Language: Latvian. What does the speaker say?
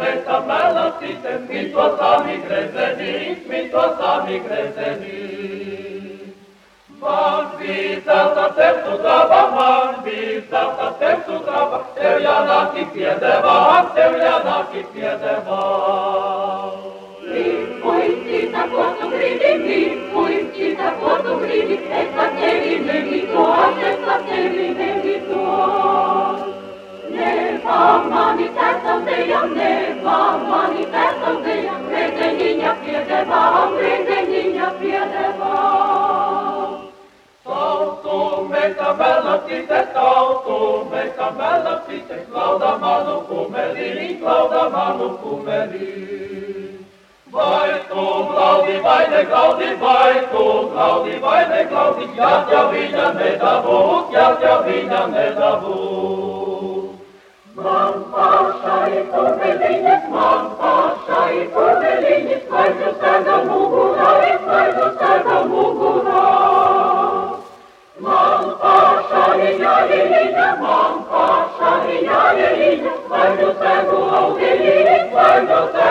metamelacitem, mitosami grezeni, mitosami grezeni. Man visata tertu traba, man visata tertu traba, eu janaki piedeva, eu janaki piedeva. Uitsita puotu gridi, että teline tuo. Ne vammani täsälteja, redenin ja piedeva. Tautu meitä mellacites, laudamanu kumeli. Vaikum glaudi, vaine glaudi, jat ja vinja ne davut. Man pasai porvelines, vainu särga mugura. Man pasai jaelina, vainu särgu audelines, vainu särgu